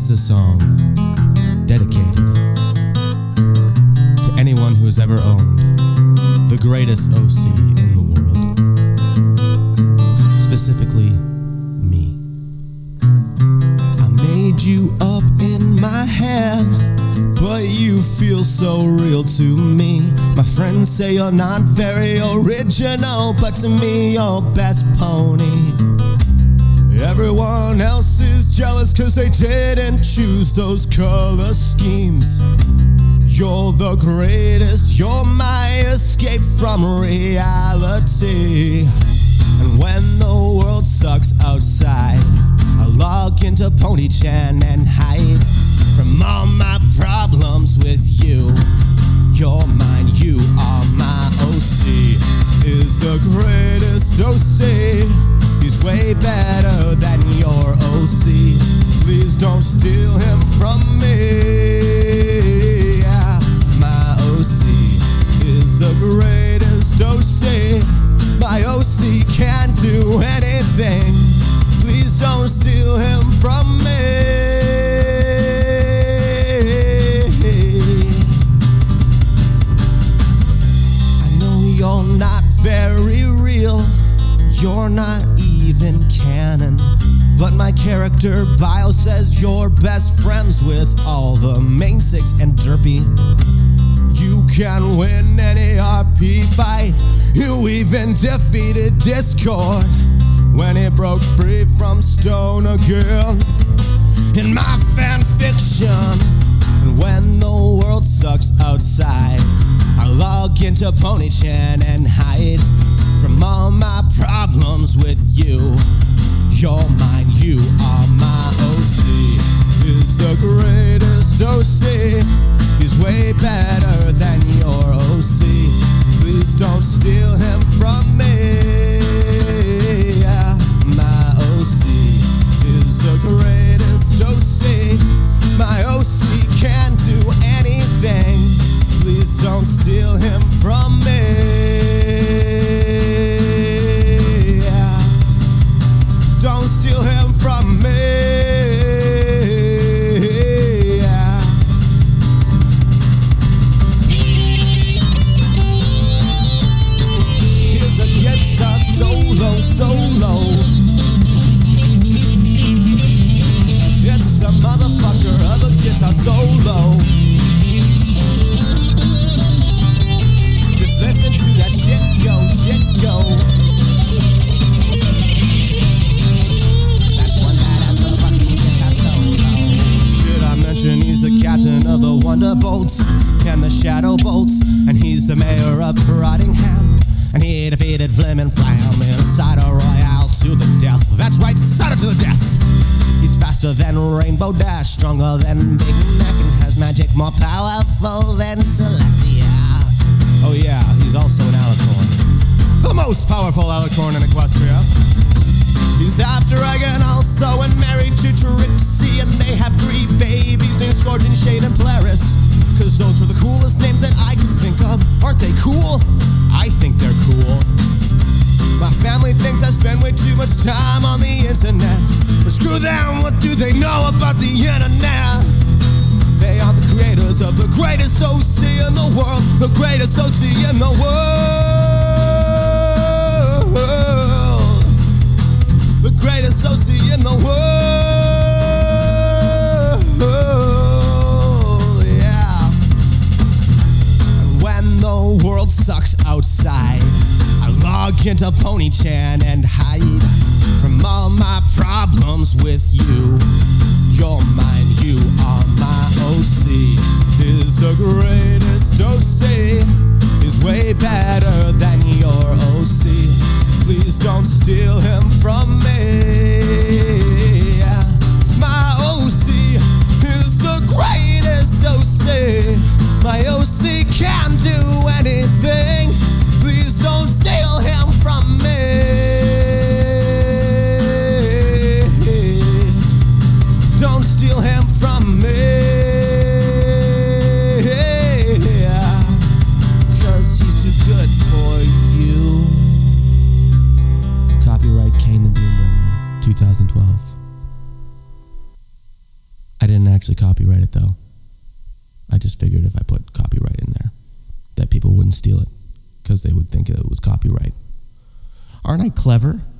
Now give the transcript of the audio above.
is a song dedicated to anyone who has ever owned the greatest OC in the world, specifically me. I made you up in my head, but you feel so real to me. My friends say you're not very original, but to me you're best pony. Everyone else is jealous cause they didn't choose those color schemes. You're the greatest, you're my escape from reality. And when the world sucks outside, I log into Pony-chan and hide from all my problems with you. You're mine, you are my OC. Is the greatest OC. He's way better than your OC. Please don't steal him from me. My OC is the greatest OC. My OC can't do anything. Please don't steal him from me. I know you're not very real. You're not even canon, but my character bio says you're best friends with all the main six and Derpy. You can win any RP fight. You even defeated Discord when it broke free from Stoner Girl in my fan fiction. And when the world sucks outside, I log into Pony-chan and hide from all my problems with you. You're mine, you are my OC. Is the greatest OC. He's way better than your OC. Please don't steal him from me. My OC is the greatest OC. My OC can do anything. Please don't steal him from me. Don't steal him from me. Here's a guitar solo. It's a motherfucker of a guitar solo. Just listen to that shit go. He's the captain of the Wonderbolts and the Shadow Bolts, and he's the mayor of Trottingham, and he defeated Flim and Flam in a Cider Royale to the death. That's right, cider to the death. He's faster than Rainbow Dash, stronger than Big Mac, and has magic more powerful than Celestia. Oh yeah, he's also an alicorn, the most powerful alicorn in Equestria. He's half dragon also and married to Trixie, and they have 3 babies named Scorpion, Shade, and Polaris. Cause those were the coolest names that I could think of. Aren't they cool? I think they're cool. My family thinks I spend way too much time on the internet, but screw them, what do they know about the internet? They are the creators of the greatest OC in the world, the greatest OC in the world. The greatest OC in the world, yeah. And when the world sucks outside, I log into Pony-chan and hide from all my problems with you. You're mine, you are my OC. Is the greatest OC. Is way better than your OC. Please don't steal him from me. My OC is the greatest OC. My OC can do anything. Please don't steal him from me. Don't steal him from me. Cause he's too good for you. Copyright Kane the Doombringer, 2000. actually copyright it, though. I just figured if I put copyright in there, that people wouldn't steal it, because they would think it was copyright. Aren't I clever?